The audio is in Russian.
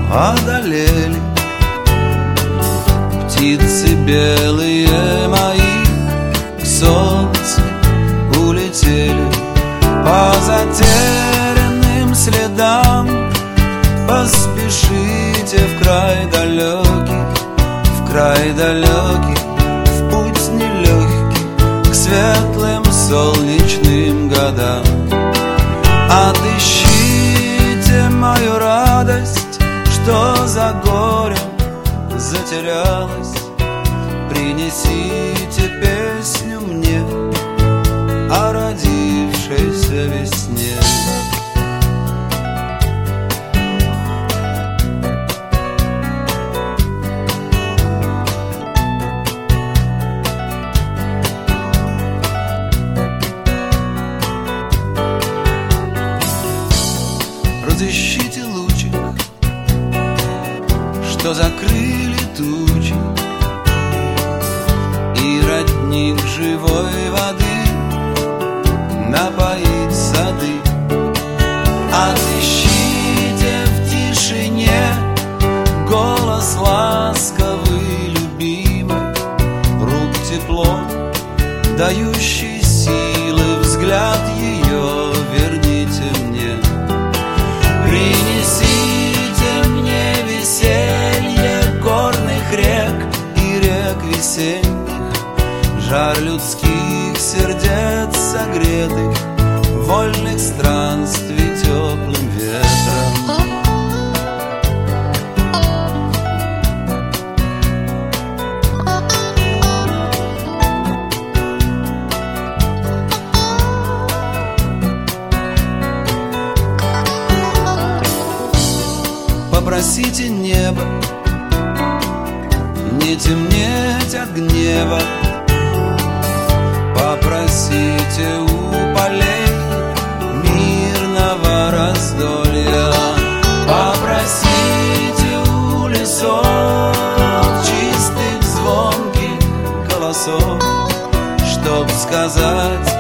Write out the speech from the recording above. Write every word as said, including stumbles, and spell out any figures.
одолели. Птицы белые мои к солнцу улетели. По затерянным следам поспешите в край далекий, в край далекий, в путь нелегкий к светлым солнечным годам. Отыщите мою радость, что за горем затерялась. Принесите песню мне о родившейся весне. Разыщите лучик, что закрыли тучи, и родник живой воды напоить сады. Отыщите в тишине голос ласковый, любимый, рук тепло, дающий силы, взгляд ее верните мне. Принесите мне веселье горных рек и рек весенних, жар людских сердец согретых, вольных странствий теплым ветром. Попросите небо не темнеть от гнева. Попросите у полей мирного раздолья. Попросите у лесов чистых звонких голосов, чтоб сказать